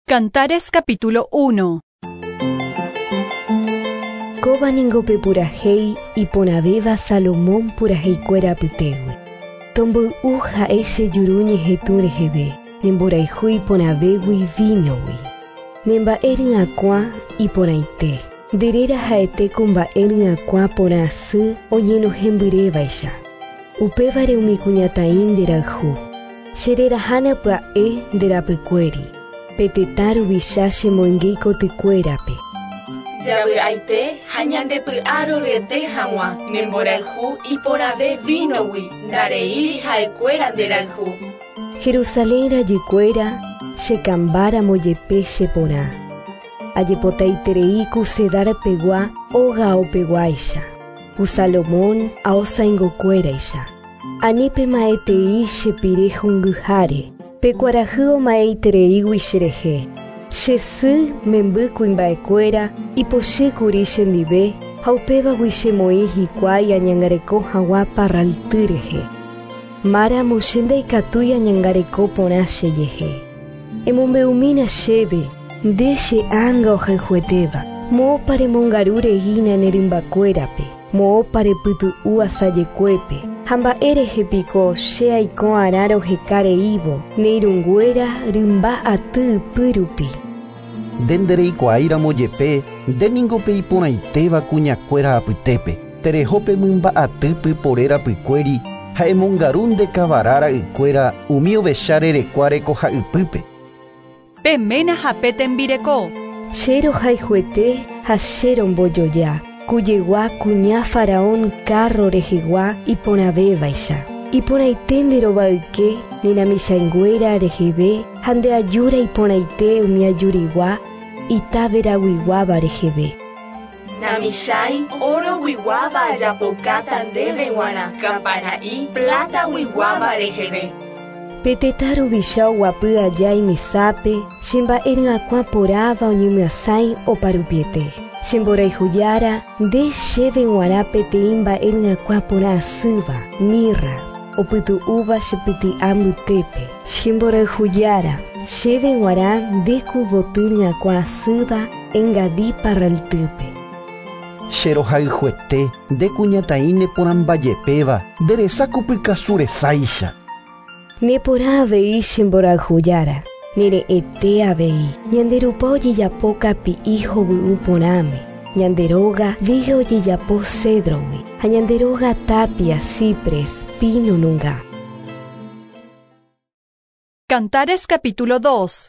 Cantares capítulo 1. Koba ningope purahei y ponabeba Salomón purahei cuera putewe. Tombo uja ese yuruñe heture hebe, nemboraihui ponabewi vinowi. Nemba erin aqua y ponaite. Derera haete kumba erin aqua ponasu oyeno hembureva isha. Upevare umikuñatain deralhu. Sherera hana pa derapuqueri. Petetaru vishache moingeiko tucuerape. Yabu aite, hañande pu aro rete hamwa, nemboraihu y porabe vinowi, dareiri haekuera deralhu. Jerusalén rayicuera, shekambara moyepe shepora. Ayepotaitereiku sedara pegua, oga o peguaisha. Usalomón aosa ingocuera isha. Anipe maetei shepirejunguhare. Pecuarahu maiterei xereje. Xesu membuku imbaecuera y poshe curishen dibe, haupeba wixemoi hikwai anyangareko hawa parraltureje. Mara moshenda ikatuya anyangareko ponashe yeje. Emombeumina shebe, deshe anga ojanjueteba, mo pare mongarure hina nerimbacuerape, mo pare putu uasayecuepe. Hamba ereje pico, shea y con araro jecare ivo, neirunguera rimba atu purupi. Denderei coaira moyepe, deningope y ponaiteva cuñacuera aputepe, terejope mumba atupu porera puqueri, jaemongarun de cavarara icuera, umio bechare recuare coja ipupe. Pemena japeten vireko. Shero jaijuete, hasheron boyoya. Cuyegua cuñá faraón carro rejegua y ponabeba isha. Y ponaitendero balque, nina mishainguera rejebe, hande ayura y ponaite umiayurigua, y tabera wiguaba rejebe. Namishai, oro wiguaba ayapocata debe guana, campanaí, plata wiguaba rejebe. Petetaru bishau wapu allá y misape, shimba erin aqua porava onyumiasai o parupiete. Shemborai huyara, de sheve warape te imba erin aqua pora suba, mirra, o putu uva shepiti amutepe. Shemborai huyara, sheve wara de kubotin aqua suba, engadi parraltupe. Sherohai juete, de cuñataine porambayepeva, deresacupicassure saisha. Ne porave shemborai huyara. Nere etea vei, nyanderupo yiyapoca pi hijo uponame, nyanderoga vigo yiyapo cedrowi, nyanderoga tapia cipres, pino nunga. Cantares capítulo 2.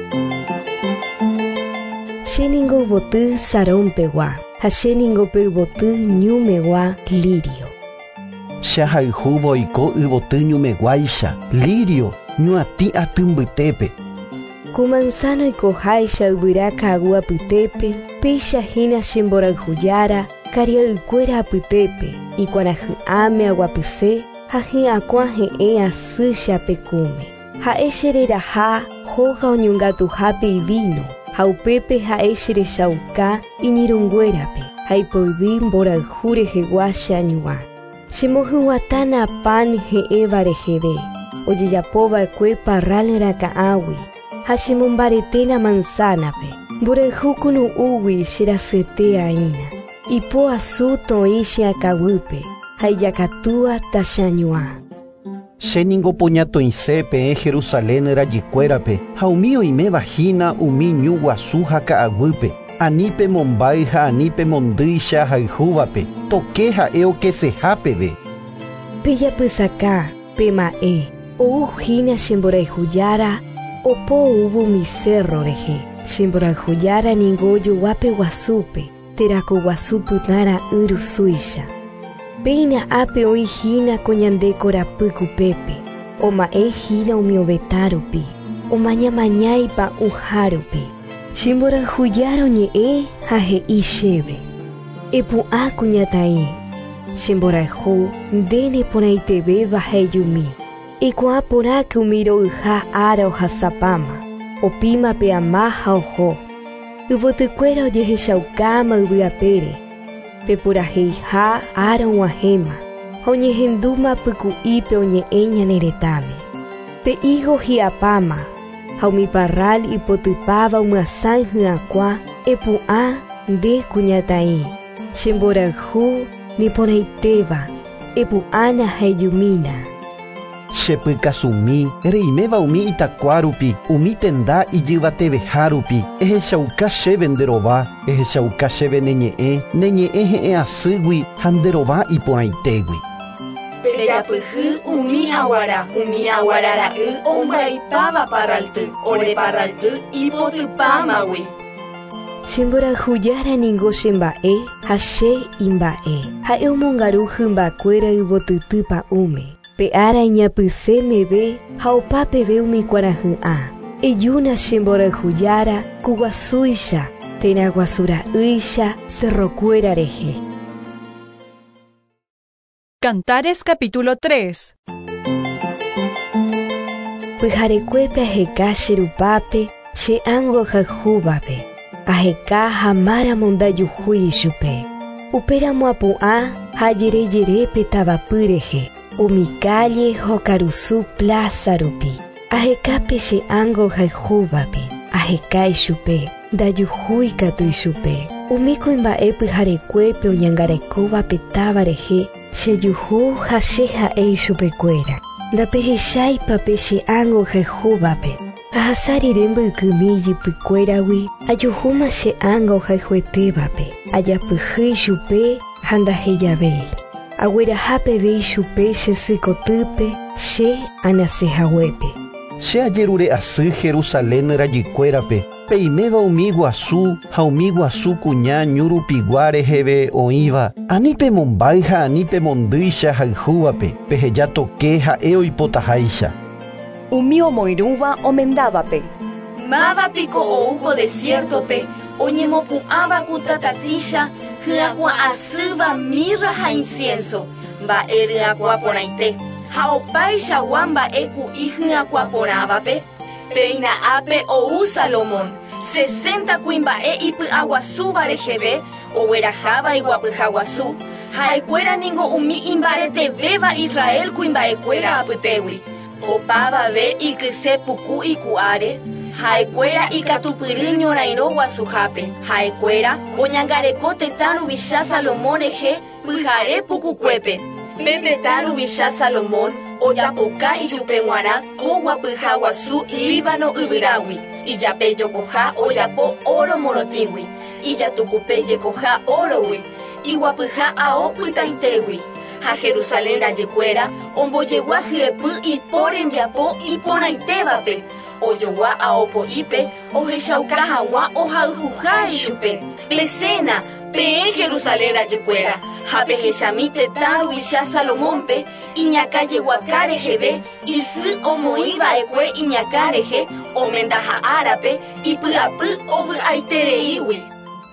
Sheningo botu sarón pegua, hasheningo pebotu nyumegua lirio. Shahai hubo iko ubotu nyumeguaisha, lirio, nyuati atumbutepe. Kumansano y cojaisha ubiraka agua putepe, peisha hina shemboral huyara, caria ucuera aputepe, y cuanahu ame aguapuse, haji aquaje susha pecume. Ha esherera ha, hoja onyungatu hape y vino, ha upepe ha eshere shauka, y nirunguerape, ha ipoibim boral jure jeguasha nyua. Shemohu watana pan he evare jebe, oye yapoba kwe parralera kaawi. Hashimumbaretena manzanape, burejukunu uwi shirasetea ina, y po asuto ishi akawupe, hayakatua tashanyua. Sheningo poñato insepe en Jerusalén era yicuerape, haumio y me vagina umiñu guasuja kaagupe, anipe mombaija anipe mondisha haijuvape, toqueja eo que se japebe. Pilla pusaka, pema o ujina shemboraihuyara, opo ubu mi cerro reje, shemborajuyara ningoyo wape wasupe, terako wasupu nara urusuisha. Peina ape o hina coñandecora puku pepe, o ma hina umiobetarupi, o mañaipa uharupi. Shemborajuyara oñe haje ishebe. Epu a cuñatai, shemboraju dene ponaitebe bajeyumi. Y kwa pora que umiro uja ara o hasapama, o pima pe amaja ojo. Ubotucuera oyeje shaukama ubiapere, pe pura heija ara uahema, oñe henduma puku ipe oñe eña neretame. Pe hijo hiapama, Haumi parral ipotypáva umyasãi hyakuã epu'ã nde kuñataĩ. Chemborayhu niporãitéva epu'ãna hejumína. Chepykasumi reiméva umi itakuárupi, umi tenda ijyvatevehárupi, ehechauka chéve nderova, ehechauka chéve neñe'ẽ he'ẽ asýgui ha nderova iporãitégui. Pejapyhy umi aguara ra'y ombya'ipáva parralty, ore parralty ipotypámagui. Chemborahujára ningo chemba'e ha che imba'e. Ha'e omongaru hymbakuéra yvotytýpa ume. Pe'ára iñapysẽ meve ha opa peve umi kuarahy'ã. Ejúna chemborahujára ku guasúicha, térã guasu ra'ýicha cerrokuéra rehe. Cantares capítulo 3. Pyharekuépe aheka che rupápe che ángo hayhúvape. Aheka ha maramondajuhúi chupe. Upéramo apu'ã ha ajerejerépe tavapy rehe. Umi calle Hokarusu Plaza rupi. Ahekápe che ángo hayhúvape. Aheka chupe. Ndajuhúi katu chupe. Umi kuimba'e pyharekuépe oñangarekóva táva rehe. Chejuhu ha che ha'e chupekuéra. Ndapehecháipape che ángo hayhúvape. Ahasarire mbykymi ijypykuéragui ajuhúma che ángo hayhuetévape. Ajapyhýi chupe ha ndahejavéi. Aguerahápeve chupe che sykotýpe che anasehaguépe. Che ajerure asy Jerusalén rajykuérape, peiméva umi guasu ha umi guasu kuña ñurupigua reheve oĩva, anípe mombáy ha anípe mondýicha hayhúvape, peheja toke ha'e oipotaháicha. Umi omoirũva omendávape. Mávapiko oúko desiertope oñemopu'ãva ku tatatícha hyakuã asýva mirra ha incienso mba'e ryakuã porãite. Ha opáichagua mba'e ku'i hyakuã porãvape. Peina'ápe ou Salomón 60 kuimba'e ipy'aguasúva reheve ogueraháva iguapyha guasu. Ha'ekuéra ningo umi imbaretevéva Israel kuimba'ekuéra apytégui. Opávave ikyse puku iku'áre. Ha'ekuéra ikatupyry ñorairõ guasuhápe. Ha'ekuéra oñangareko tetã ruvicha Salomón rehe pyhare pukukuépe. Pe tetã ruvicha Salomón ojapoka ijupe g̃uarã ko guapyha guasu Líbano yvyrágui. Ijape jokoha ojapo oro morotĩgui. Ijatukupe jekoha orogui. Iguapyha ao pytaitégui. Ha Jerusalén rajykuéra ombojegua hyepy ipo rembiapo iporãitévape. Ojogua aopo'ípe ohechauka hag̃ua ohayhuháe chupe. Peséna peẽ Jerusalén rajykuéra ha pehechami tetã ruvicha Salomónpe iñakãjeguaka reheve isy omoĩva'ekue iñakã rehe omendaha árape ipy'apy ovy'aitereígui.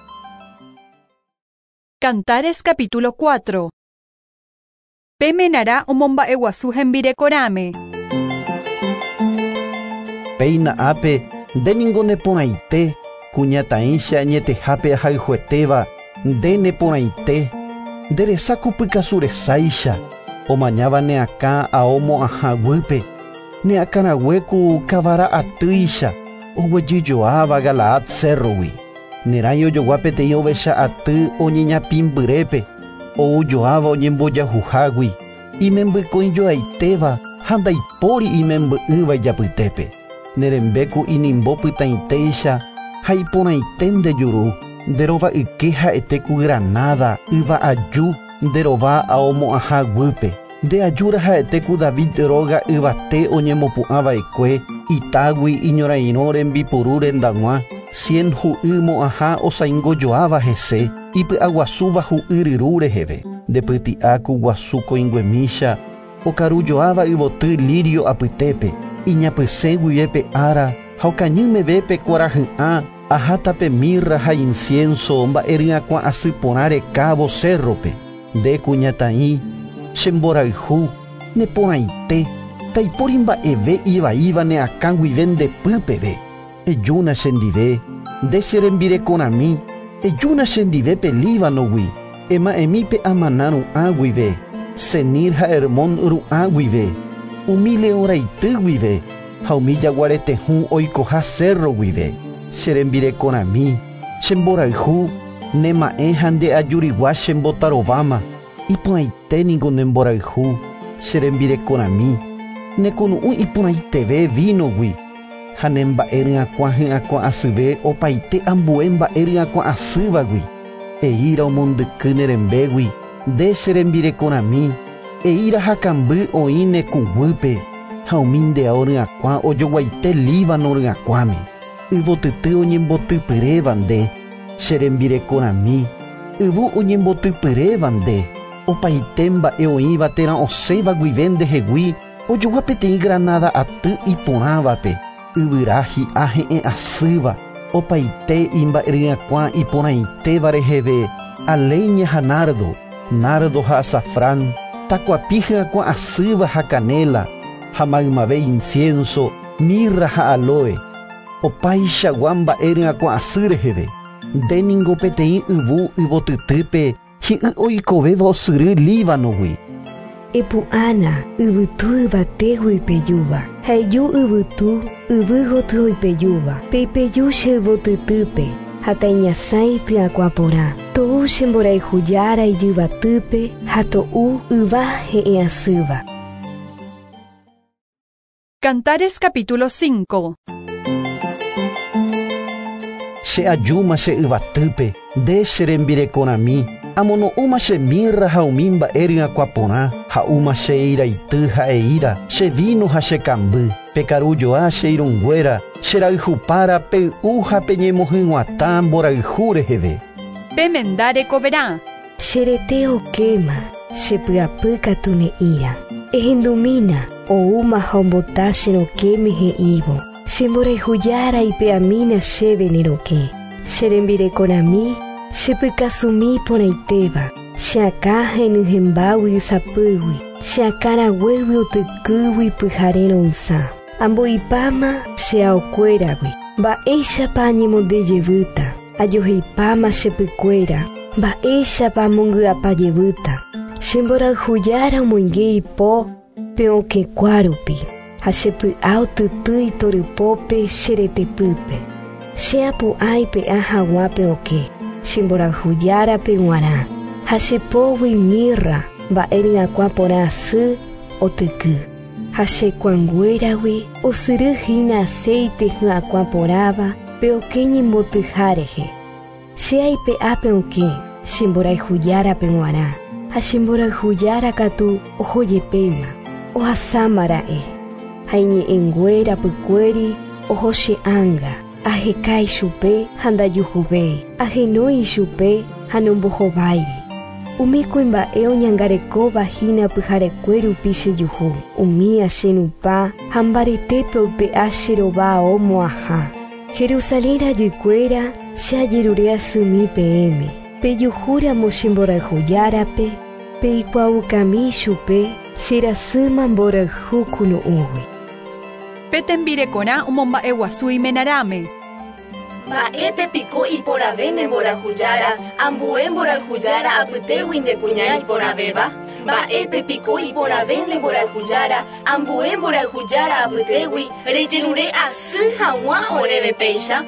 Cantares capítulo 4. Pemenará omomba'eguasu hembirekoráme. Peina'ápe nde ningo neporãite, kuñataĩcha añetehápe ahayhuetéva nde neporãite. Nderesa kupykasuresa omañáva neakã aómo ahãguýpe. Neakãrague ku kavara atýicha oguejyjoáva Galaad cerrogui. Nerãi ojogua peteĩ ovecha aty oñeñapimbyrépe. Oujoáva oñembojahuhágui. Imembykõijoaitéva ha ndaipóri imemby'ỹva ijapytépe. Nerembéku inimbo pytaĩtéicha ha iporãite ndejuru. Nderova yke ha'ete ku Granada yva aju nderova aómo ahãguýpe. Nde ajúra ha'ete ku David róga yvate oñemopu'ãva'ekue itágui iñorairõ rembipuru rendag̃uã 100 hu'y mo'ãha osãingojoáva hese ipy'aguasúva hu'y ryru reheve. Ndepyti'a ku guasu koĩnguemícha okarujoáva yvoty Lirio apytépe. Iñapysẽ guivépe ára ha okañymevépe kuarahy'ã ahátape mirra ha incienso mba'e ryakuã asy porã rekávo cerrope. Nde kuñataĩ chemborayhu neporãite taipóri mba'eve ivaíva neakã guive ndepýpeve. Ejúna chendive nde cherembirekorãmi. Ejúna chendivépe Líbanogui. Ema'ẽmípe Amaná ru'ã guive. Senir ha Hermón ru'ã guive. Umi Leão raity guive. haumi jaguaretehu oikoha cerro guive. Cherembirekorami, chemborayhu, nema'ẽ ha nde ajurigua chembotarováma. Iporãiténiko nemborayhu, cherembirekorami, nekonu'ũ iporãiteve vínogui. Ha ne mba'e ry'akua hy'akua asyve opaite ambue mba'e ry'akua asývagui. Eíra omondyky nerembégui, nde cherembirekorami, eíra hakamby oĩ nekũguýpe, ha umi ndeao ry'akua ojoguaite Líbano ry'akuáme. Yvotyty oñembotypyréva nde, cherembirekorami, yvu oñembotypyréva nde, opaite mba'e oĩva térã osẽva guive ndehegui ojogua peteĩ granada aty iporãvape, yvyra hi'a he'ẽ asýva, opaite imba'e ry'akua iporãitéva reheve aleña ha nardo ha azafrán, takuapi hy'akua asýva ha canela, ha maymave incienso, mirra ha aloe. Opaichagua mba'e ry'akua asy reheve, ndéningo peteĩ yvu yvotytýpe hi'y oikovéva osyry Líbanogui. Epu'ãna yvytu yvategui ipejúva, ha eju yvytu yvy goty oipejúva, pe ipeju che yvotytýpe, ha taiñasãi ty'akua porã, to'u chemborayhujára ijyvatýpe ha to'u yva he'ẽ asýva. Cantares capítulo 5. Che ajúma che yvatýpe, nde cherembirekorami, amono'ũma che mirra ha umi mba'e ry'akua porã, ha uma che iraity ha eíra, che vino ha che kamby, pe karujoa che irũnguéra, che rayhupára pe u ha peñemohyg̃uatã mborayhu reheve. Pemendarekoverã. Cherete okéma, chepyapy katu ne'íra. Ehendumína, oúma ha ombota cherokéme he'ívo. Chemborayhujára ipe'amína chéve nerokẽ. Cherembirekorami, chepykasumi porãitéva. Cheakã henyhẽmbágui ysapýgui. Cheakãraguégui otykýgui pyhare rõnsa. Ambo'ipáma cheaokuéragui. Mba'éichapa añemondejevýta. Ajoheipáma chepykuéra. Mba'éichapa amongy'apajevýta. Chemborayhujára omoinge ipo peõkekuárupi. Ha chepy'a otyty itorypópe cheretepýpe. Cheapu'ã ipe'a hag̃ua peõke. Chemborayhujára pe g̃uarã. Ha chepógui mirra mba'e ry'akua porã asy otyky. Ha chekuanguéragui osyryhína aceite hy'akua porãva peõke ñembotyha rehe. Che aipe'a peõke chemborayhujára pe g̃uarã. Ha chemborayhujára katu ohojepéma, ohasámara'e. Ha iñe'ẽnguéra pykuéri oho che ãnga. Ahekái chupe ha ndajuhuvéi. Ahenói chupe ha nombohováiri. Umi kuimba'e oñangarekóva hína pyharekue rupi chejuhu. Umi achenupã ha mbaretépe oipe'a cherova omo'ãha. Jerusalén rajykuéra che ajerure asymi peẽme. Pejuhúramo chemborayhujárape, pe ikuaukami chupe cherasýma mborayhu kunu'ũgui. Petembirekorã omomba'e guasu imenaráme. Mba'épe piko iporãve nemborayhujára, ambue mborayhujára apytégui ndekuña iporãvéva. Mba'épe piko iporãve nemborayhujára, ambue mborayhujára apytégui rejerure asy hag̃ua oréve péicha.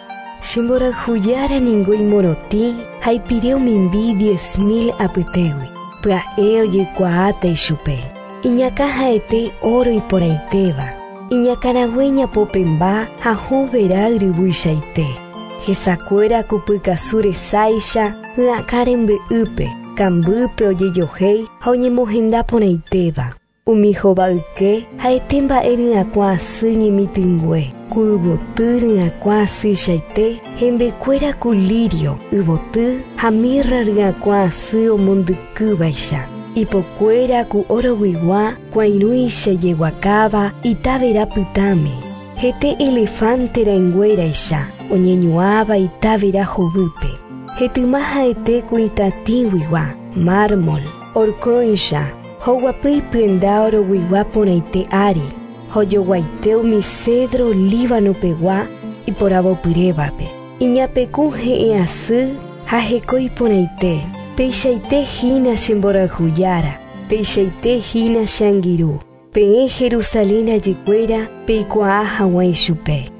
Chemborayhujára ningói morotĩ ha ipire omimbi 10.000 apytégui. Pya'e ojekuaáta ichupe. Iñakã ha'ete oro iporãitéva. Iñakãrague ñapopemba ha hũvera yryvýichaite. Hesakuéra kupykasu resáicha hy'akã rembe'ýpe. Kambýpe ojejohéi ha oñemohenda porãitéva. Umi hovayke ha'ete mba'e ry'akua asy ñemitỹngue. Ku yvoty ry'akua asýichaite hembekuéra ku lirio yvoty ha mirra ry'akua asy omondykývaicha. Ipokuéra ku oroguigua kuãirũicha jeguakáva itavera pytãme. Hete elefante rainguéraicha oñeñuãva itavera hovýpe. Hetyma ha'ete ku itatĩguigua mármol orkóicha hoguapy pyenda oroguigua porãite ári. Hojoguaite umi cedro Líbano pegua iporãvopyrévape. Iñapeku he'ẽ asy ha heko iporãite. Peichaite hína chemborayhujára. Peichaite hína che angirũ. Pe Jerusalén ayekuera peikuaa Hawái chupe.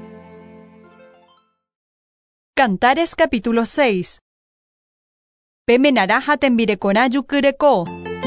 Cantares capítulo 6. Pemenara hatembirekona yukyreko.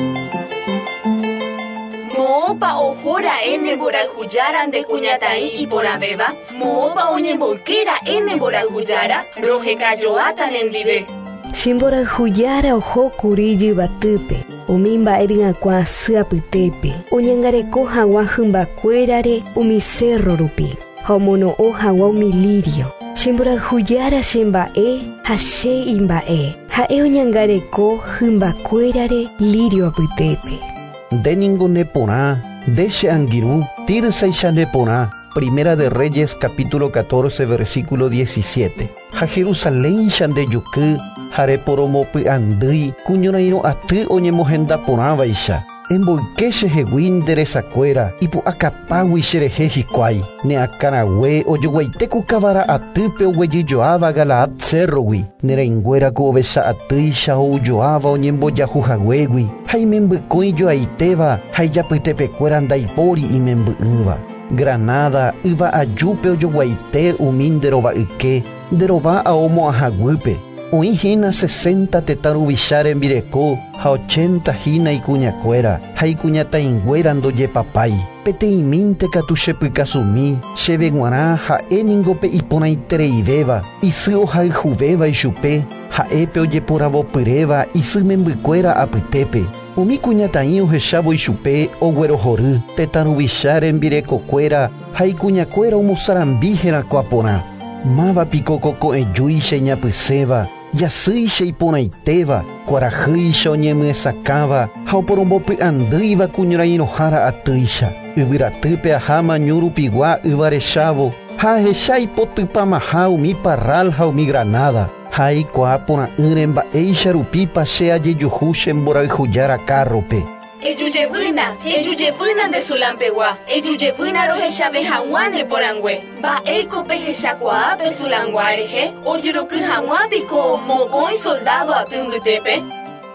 Moopa ohora ene mborayhújára nde kuñataĩ iporãvéva, moópa oñemboykýra ene mborayhújára rohekajoáta nendive. Chimborayhújára ohókuri jyvatýpe, umi mba'ery'akua sy'apytépe, oñangareko hag̃ua hymbakuérare umi cerro rupi, ha omono'õ hag̃ua umi lirio. Chimborayhújára chemba'e ha che imba'e, ha'e oñangareko hymbakuérare lirio apytépe. De ningún porá, de Sheangiru, Tirsaisha porá. Primera de Reyes capítulo 14 versículo 17. Ha Jerusalén shande yuku, hare poromopi andui, kuñoraino aty oñemohenda porá vaisha. Emboikeche hegui nderesakuéra, ipu akapawi cherehe hikuái, ne akarague ojoguaiteku kavara atýpe oguejyjoáva Galaad cerrogui, nereingüéraku ovecha atýicha oujoáva oñembojahuhaguégui, ha imembykoijoaitéva ha ijapytepekuéra ndaipóri imemby'ỹva. Granada yva ajúpe ojoguaite umi nderova'yke, nderova aomo ahaguýpe. Oĩ hína 60 tetaruvicha rembireko ha 80 hína ikuñakuéra ha ikuñataĩnguéra ndojepapái. Peteĩmínte katu chepykasumi, cheveg̃uarã ha'éningope iporãitereivéva, isy ohayhuvéva ichupe, ha'épe ojeporavopyréva isy membykuéra apytépe. Umi kuñataĩ ohechávo ichupe oguerohory tetaruvicha rembirekokuéra ha ikuñakuéra omosarambi herakuã porã. Mávapiko koko'ẽjúicha iñapyséva, jasýicha iporãitéva, kuarahýicha oñemyesãkáva ha oporombopy'andýiva kuñorairõhára atýicha. Yvyratýpe aháma ñurupigua yvarechávo ha ahecha ipotypamaha umi Parral ha umi Granada. Ha aikuaa porã'ỹre mba'éicha rupípa che ajejuhu chemborayhújára carrope. Ejujevýna nde Sulampegua, ejujevýna rohechave hag̃ua neporãngue. Mba'éiko pehechakuaápe Sulanguá rehe, ojoroky hag̃uápiko moõi soldado atýmbytépe.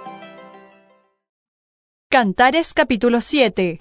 Cantares capítulo 7.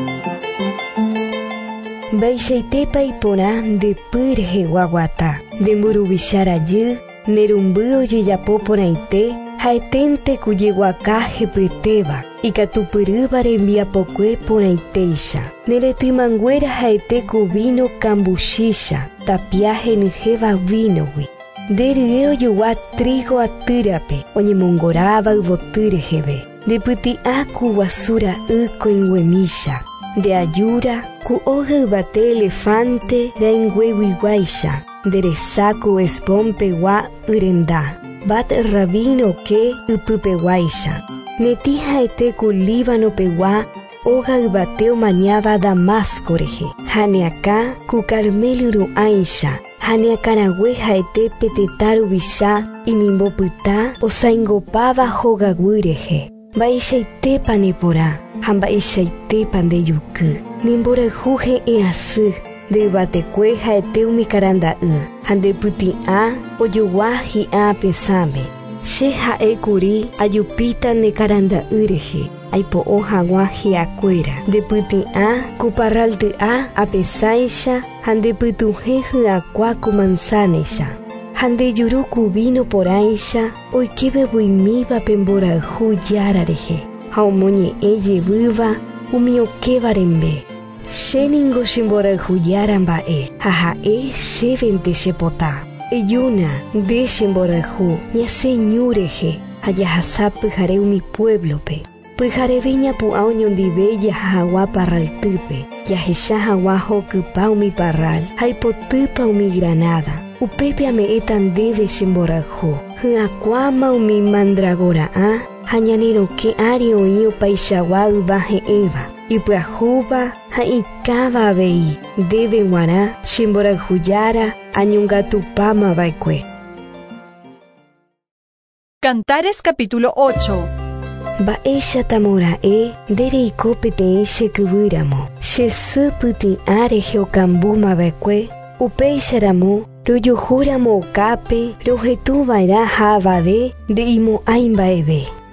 Mba'eichaitépa iporã ndepy rehegua guata, ndemburuvichára jy, nerumby ojejapo porãite ha eténte kujeguaka hepytéva, ikatupyrýva rembiapokue porãitéicha. Neretýmanguéra haete ku vino kambuchícha, tapia henyhéva vínogui. Nderye ojogua trigo atýrape, oñemongoráva yvoty reheve. Ndepyty'a ku guasúra y koĩnguemícha. Ndeajúra ku ohe yvate elefante raingueguiguáicha. Nderesa ku Hesbón-pegua yrenda. Bat rabino ke ypypeguáicha. Neti haete ku Líbano-pegua oga yvate omañáva Damasco rehe. Ha neaka ku Carmelo ru'ãicha. Ha neakãrague haete petetã ruvicha inimbopyta osãingopáva hogagui rehe. Mba'eichaitépa neporã ha mba'eichaitépa ndejuky. Nimborayhu he'ẽ asy. Ndeyvatekue haete umi karanda'y ha ndepyty'a ojogua hi'ã pesãme. Che ha'ékuri ajupíta nekaranda'y rehe, aipo'õ hag̃ua hi'akuéra. Ndepyty'a ku Parralty'a apesãicha ha ndepytuhẽ hyakuã ku manzanacha. Ha ndejuru ku vino porãicha oikeveguymíva pe mborayhu jára rehe ha omoñe'ẽ jevýva umi okéva rembe. Chéningo chemborayhujára mba'e ha ha'e chévente chepotã. Ejúna nde chemborayhu ñasẽñu rehe ha jahasa pyhare umi pueblope. Pyhareve ñapu'ã oñondive jaha hag̃ua Parraltýpe, jahecha hag̃ua hokypa umi Parral ha ipotýpa umi Granada. Upépe ame'ẽta ndéve chemborayhu, hyakuáma umi Mandragora'ã ha ñaneroke'ãri oĩ opaichagua yva he'ẽva. Ipyahúva ha ikáva avei ndéve g̃uarã chemborayhujára añongatupámava'ekue. Cantares capítulo 8. Mba'éicha tamora'e ndereiko peteĩ chekyvýramo. Chesýpyty'ã rehe okambúmava'ekue upéicharamo rojuhúramo okápe rohetũvairã ha avave nde'imo'ãi mba'eve.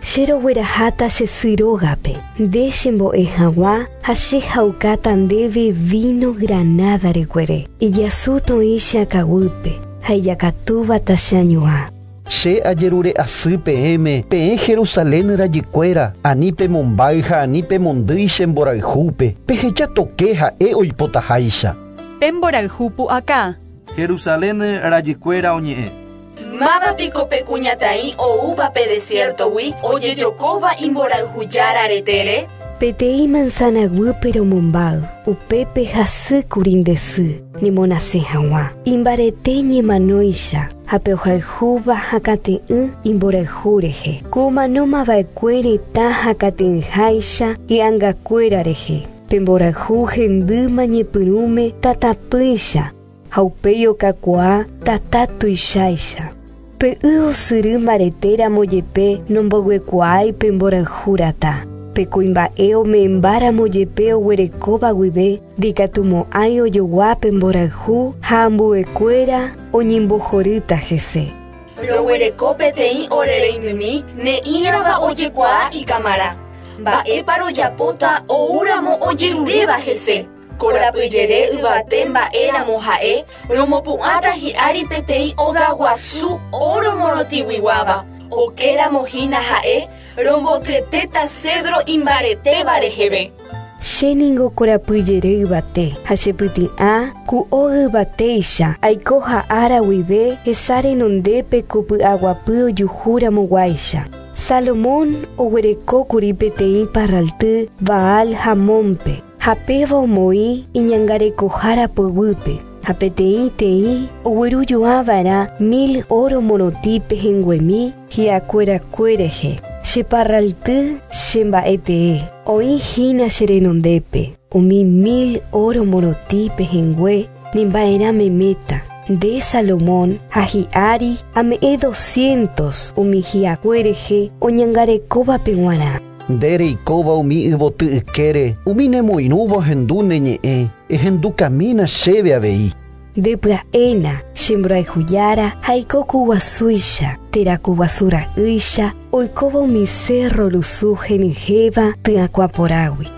Shero werahata shesirogape, de shembo ejawa, hashe haukata ndeve vino granada recuere, y yasuto isha kawupe, hayakatuba tashanyua. She ayerure asy PM, pe Jerusalén rajikwéra, anípe Mombaiha, anípe Mondisha Mborayhupe, peheja toqueja oipotaháicha. Pemborayhupu acá. Jerusalén rajikwéra oñe'ẽ. Mava pico pecuñatai o uva pe desierto wi, oye yokoba imborayhuyara aretere. Petei manzana pero mombal, upepe hasi kurindesi, ni monase hawa. Imbarete ni manoisha, hapeojalhuba hakate imborayhureje. Kuma noma vaekwere ta hakate haisha y angakuerareje. Pemborayhuje nduma nyepurume tatapisha. Haupeyo kakua tatatuishaisha. Pe siri maretera moyepe nomboguecuai pemborayhurata. Pecuimba eo me embara moyepeo huerecoba guibe, dicatumo ayo yoguá pemborayhu, hambuecuera, oñimbojorita jese. Lo huerecope tei orereindemi, ne iraba oyekua y camara. Ba eparo yapota o uramo oyerureba jese. Corapuyere ubatemba era mojae, romopuata hiari petei ogaguasu oro morotiwiwaba. Okera mojina jae, rombo teteta cedro imbarete barejebe. Sheningo corapuyere ubate, hasheputi a, ku o ubateisha, aikoha ara wibe, esare nondepe kupu aguapu yuhura moguaisha. Salomón o huereco curipetei parraltu, Baal Hamompe. Hapeva omoi iñangare kohara pogupe. Hapetei tei ogueruyo avara 1000 oro monotipes en guemi hiacuera cuereje. Sheparraltu shemba ete. Oi hina sherenondepe. Umi 1000 oro monotipes en gue nimbaera memeta. De Salomón, Hajiari, ame 200 umi hiacuereje oñangare coba penguana. Dere y koba umi ibotu ikere, umi nemo inubo hendune ñe'ẽ, ehendu camina sheve avei. De praena, shembrayhuyara, haikoku wasuisha, teraku basura isha, oikoba umi cerro lusu genijeva, tiacuaporawi.